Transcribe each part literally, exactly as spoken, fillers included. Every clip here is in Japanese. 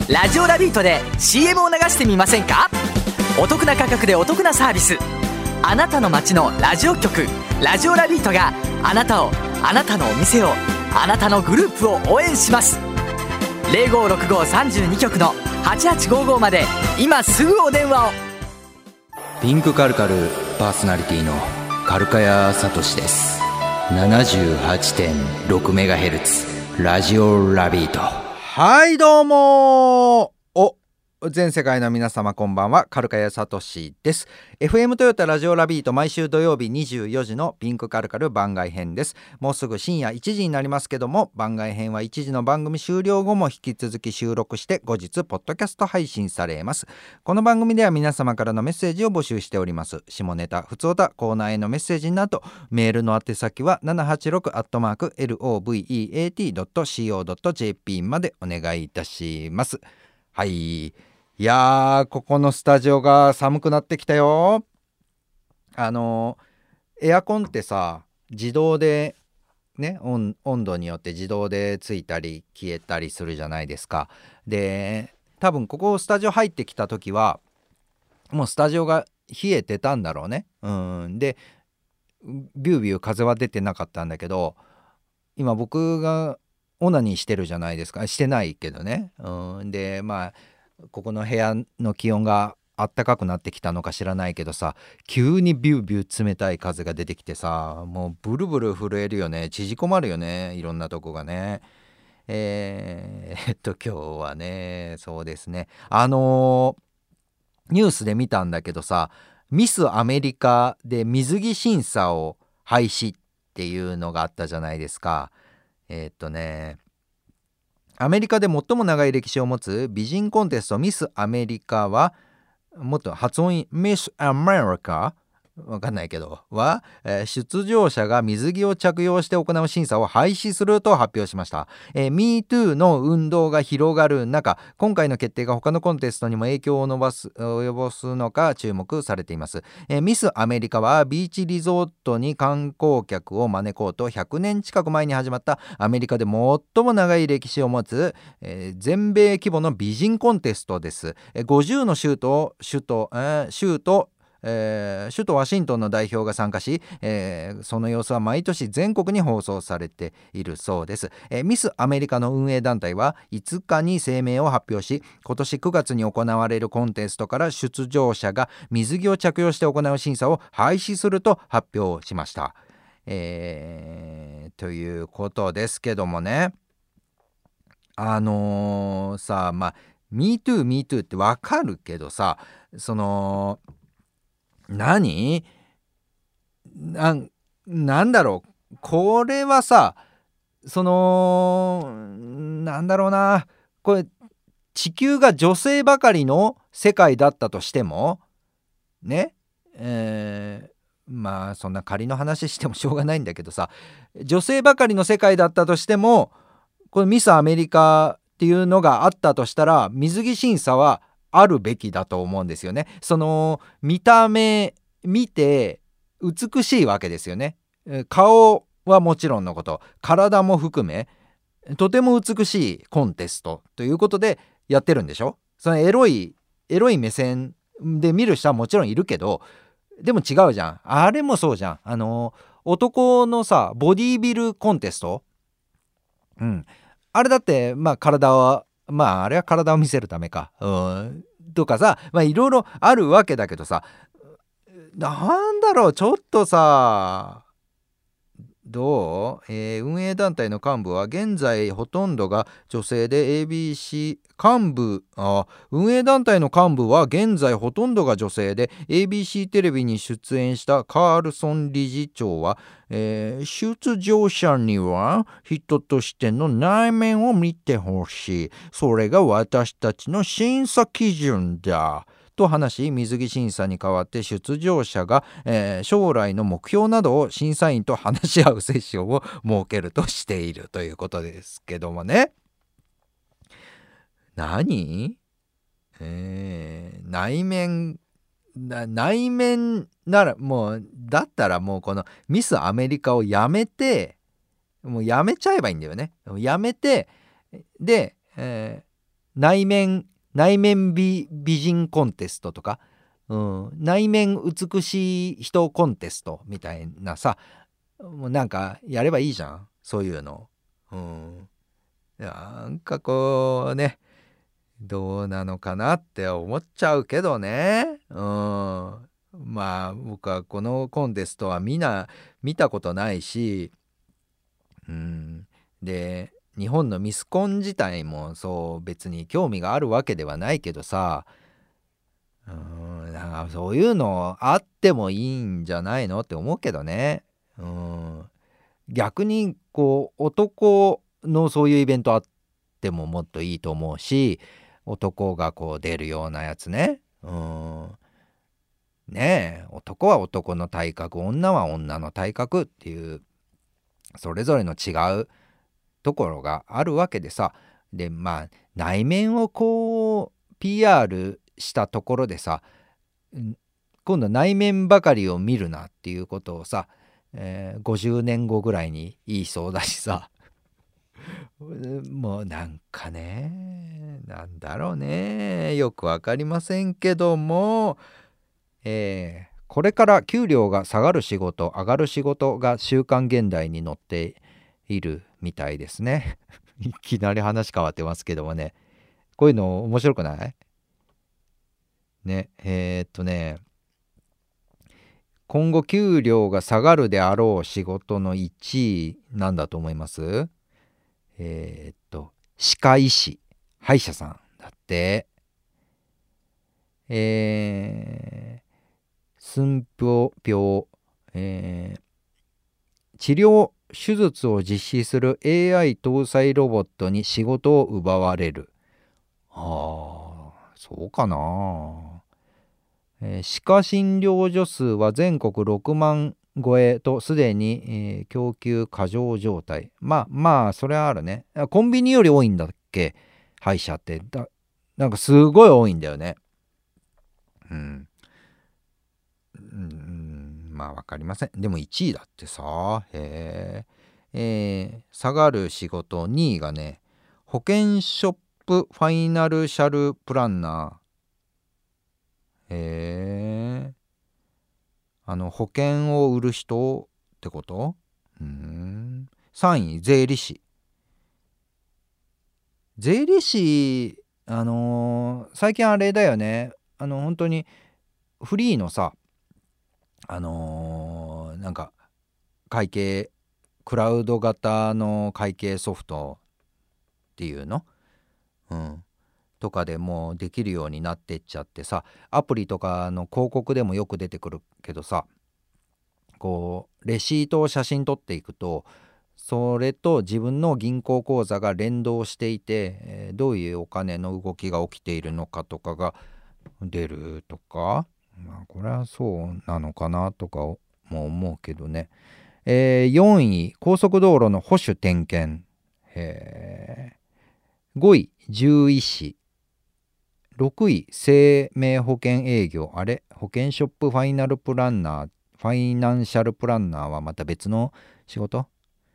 ラジオラビートで シーエム を流してみませんか？お得な価格でお得なサービス。あなたの街のラジオ局ラジオラビートがあなたを、あなたのお店を、あなたのグループを応援します。 ゼロごろくごさんじゅうに 局のはちはちごーごーまで今すぐお電話を。 ピンクカルカルパーソナリティのカルカヤサトシです。 ななじゅうはちてんろくメガヘルツ ラジオラビート。 はいどうもお全世界の皆様こんばんは、カルカヤサトシです。 エフエム トヨタラジオラビート、毎週土曜日にじゅうよじのピンクカルカル番外編です。もうすぐ深夜いちじになりますけども、番外編はいちじの番組終了後も引き続き収録して後日ポッドキャスト配信されます。この番組では皆様からのメッセージを募集しております。下ネタ、ふつおた、コーナーへのメッセージなどメールの宛先は ななはちろく アットマーク ロベート ドット シーオー ドット ジェーピー までお願いいたします。はい、いやーここのスタジオが寒くなってきたよ。あのエアコンってさ、自動でね、温, 温度によって自動でついたり消えたりするじゃないですか。で多分ここスタジオ入ってきた時はもうスタジオが冷えてたんだろうね。うんでビュービュー風は出てなかったんだけど、今僕がオナニーしてるじゃないですか。してないけどね。うんでまあここの部屋の気温があったかくなってきたのか知らないけどさ、急にビュービュー冷たい風が出てきてさ、もうブルブル震えるよね。縮こまるよね、いろんなとこがね。えー、えっと今日はね、そうですね、あのー、ニュースで見たんだけどさ、ミスアメリカで水着審査を廃止っていうのがあったじゃないですか。えー、っとねアメリカで最も長い歴史を持つ美人コンテストミスアメリカは、もっと発音いいミスアメリカわかんないけどは、えー、出場者が水着を着用して行う審査を廃止すると発表しました。えー、ミートゥー の運動が広がる中、今回の決定が他のコンテストにも影響を伸ばす及ぼすのか注目されています。えー、ミスアメリカはビーチリゾートに観光客を招こうとひゃくねん近く前に始まったアメリカで最も長い歴史を持つ、えー、全米規模の美人コンテストです。えー、ごじゅうの州と首都、えー、州とえー、首都ワシントンの代表が参加し、えー、その様子は毎年全国に放送されているそうです。えー、ミスアメリカの運営団体はいつかに声明を発表し、今年くがつに行われるコンテストから出場者が水着を着用して行う審査を廃止すると発表しました。えー、ということですけどもね、あのー、さまあ Me too Me too ってわかるけどさ、その何 な, なんだろうこれはさ、そのなんだろうな、これ地球が女性ばかりの世界だったとしてもね、えー、まあそんな仮の話してもしょうがないんだけどさ、女性ばかりの世界だったとしても、これミスアメリカっていうのがあったとしたら水着審査はあるべきだと思うんですよね。その見た目見て美しいわけですよね。顔はもちろんのこと体も含めとても美しいコンテストということでやってるんでしょ。そのエロいエロい目線で見る人はもちろんいるけど、でも違うじゃん。あれもそうじゃん。あの男のさボディービルコンテスト、うんあれだってまあ体はまああれは体を見せるためか、うんとかさ、まあいろいろあるわけだけどさ、なんだろうちょっとさどう、えー、運営団体の幹部は現在ほとんどが女性で エービーシー 幹部あ運営団体の幹部は現在ほとんどが女性で エービーシー テレビに出演したカールソン理事長は、えー、出場者には人としての内面を見てほしい、それが私たちの審査基準だと話し、水着審査に代わって出場者が、えー、将来の目標などを審査員と話し合うセッションを設けるとしているということですけどもね。何、えー、内面な内面ならもうだったらもうこのミスアメリカをやめてもうやめちゃえばいいんだよね。やめてで、えー内面内面 美, 美人コンテストとか、うん、内面美しい人コンテストみたいなさ、もうなんかやればいいじゃん、そういうの。うん、なんかこうね、どうなのかなって思っちゃうけどね。うん、まあ僕はこのコンテストはみんな見たことないし、うん、で日本のミスコン自体もそう別に興味があるわけではないけどさ、うん、なんかそういうのあってもいいんじゃないのって思うけどね。うん、逆にこう男のそういうイベントあってももっといいと思うし、男がこう出るようなやつね。うん、ねえ、男は男の体格、女は女の体格っていうそれぞれの違うところがあるわけでさ。でまあ内面をこう ピーアール したところでさ、今度内面ばかりを見るなっていうことをさ、えー、ごじゅうねんごぐらいに言いそうだしさもうなんかね、なんだろうね、よくわかりませんけども、えー、これから給料が下がる仕事上がる仕事が週刊現代に載っているみたいですねいきなり話変わってますけどもね、こういうの面白くないね。えー、っとね今後給料が下がるであろう仕事のいちいなんだと思います？えー、っと歯科医師、歯医者さんだって。えー、寸法病、えー、治療手術を実施する エーアイ 搭載ロボットに仕事を奪われる。ああ、そうかな。えー、歯科診療所数は全国ろくまん超えとすでに、えー供給過剰状態。まあまあそれはあるね。コンビニより多いんだっけ、歯医者って。だなんかすごい多いんだよね。うん、うん、まあわかりません。でもいちいだってさ。へえ。えー下がる仕事にいがね、保険ショップファイナルシャルプランナー。へえ。あの保険を売る人ってこと？うーん。さんい税理士。税理士、あのー最近あれだよね。あの本当にフリーのさ、あのーなんか会計クラウド型の会計ソフトっていうの、うん、とかでもうできるようになってっちゃってさ、アプリとかの広告でもよく出てくるけどさ、こうレシートを写真撮っていくと、それと自分の銀行口座が連動していて、えーどういうお金の動きが起きているのかとかが出るとか、まあ、これはそうなのかなとかも思うけどね。えーよんい高速道路の保守点検。えーごい獣医師。ろくい生命保険営業。あれ保険ショップファイナルプランナーファイナンシャルプランナーはまた別の仕事？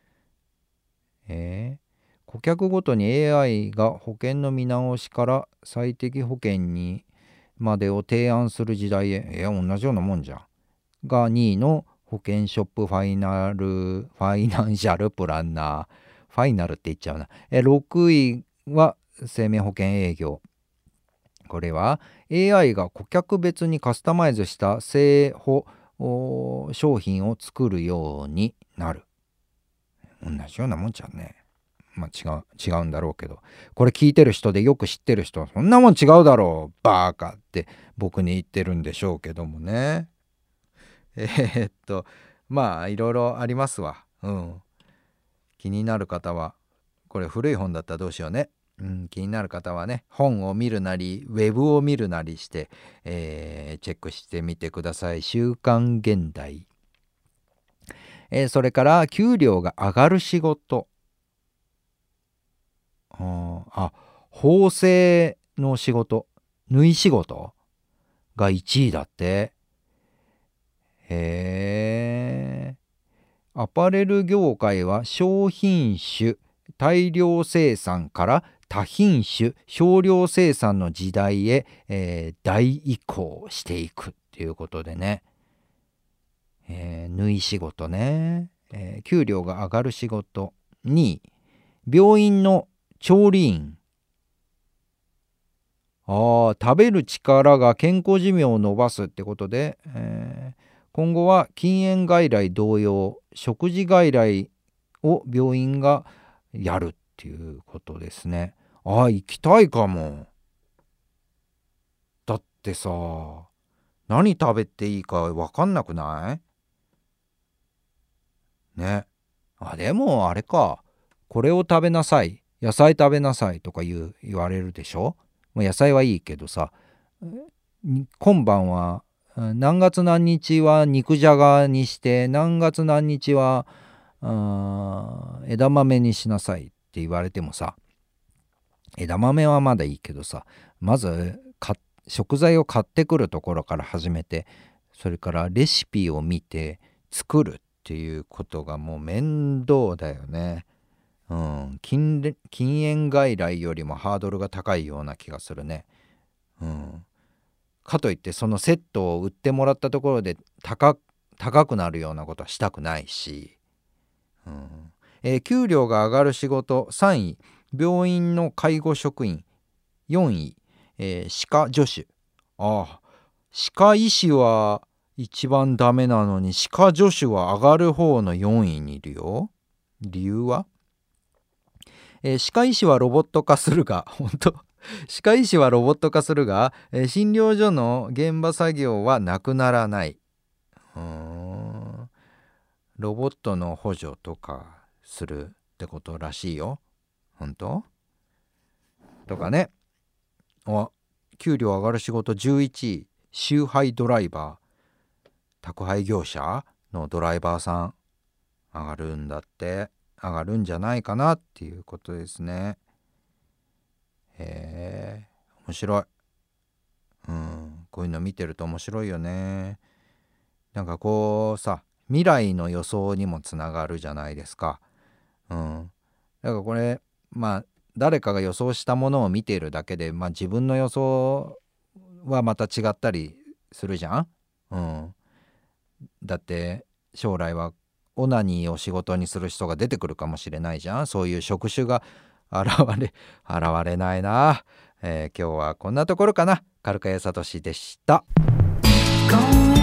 えー顧客ごとに エーアイ が保険の見直しから最適保険にまでを提案する時代へ。えー同じようなもんじゃん。がにいの保険ショップファイナルファイナンシャルプランナー。ファイナルって言っちゃうな。えろくいは生命保険営業。これは エーアイ が顧客別にカスタマイズした生保商品を作るようになる。同じようなもんじゃんね。まあ違う違うんだろうけど、これ聞いてる人でよく知ってる人はそんなもん違うだろうバーカって僕に言ってるんでしょうけどもね。えーっとまあいろいろありますわ。うん。気になる方は、これ古い本だったらどうしようね。うん、気になる方はね、本を見るなりウェブを見るなりして、えーチェックしてみてください。週刊現代。えーそれから給料が上がる仕事。ああ、縫製の仕事、縫い仕事がいちいだって。へえ。アパレル業界は商品種大量生産から多品種少量生産の時代へ、えー、大移行していくっていうことでね、えー、縫い仕事ね、えー、給料が上がる仕事に病院の調理員、あ食べる力が健康寿命を伸ばすってことで、えー、今後は禁煙外来同様食事外来を病院がやるっていうことですね。ああ行きたいかも。だってさ、何食べていいか分かんなくないね。あでもあれか、これを食べなさい、野菜食べなさいとか言う言われるでしょ。野菜はいいけどさ、今晩は何月何日は肉じゃがにして何月何日はあ枝豆にしなさいって言われてもさ、枝豆はまだいいけどさ、まず食材を買ってくるところから始めて、それからレシピを見て作るっていうことがもう面倒だよね。うん、禁禁煙外来よりもハードルが高いような気がするね。うん、かといってそのセットを売ってもらったところで 高, 高くなるようなことはしたくないし、うんえー、給料が上がる仕事さんい病院の介護職員、よんい、えー、歯科助手。ああ歯科医師は一番ダメなのに歯科助手は上がる方のよんいにいるよ。理由はえー、歯科医師はロボット化するが本当歯科医師はロボット化するが、えー、診療所の現場作業はなくならない。うーんロボットの補助とかするってことらしいよ。本当とかね。お給料上がる仕事じゅういちい集配ドライバー、宅配業者のドライバーさん上がるんだって。上がるんじゃないかなっていうことですね。へえ面白い。うんこういうの見てると面白いよね。なんかこうさ、未来の予想にもつながるじゃないですか。うんだからこれまあ誰かが予想したものを見ているだけで、まあ、自分の予想はまた違ったりするじゃん。うんだって将来はオナニーを仕事にする人が出てくるかもしれないじゃん。そういう職種が現れ現れないな、えー、今日はこんなところかな。カルカヤサトシでした。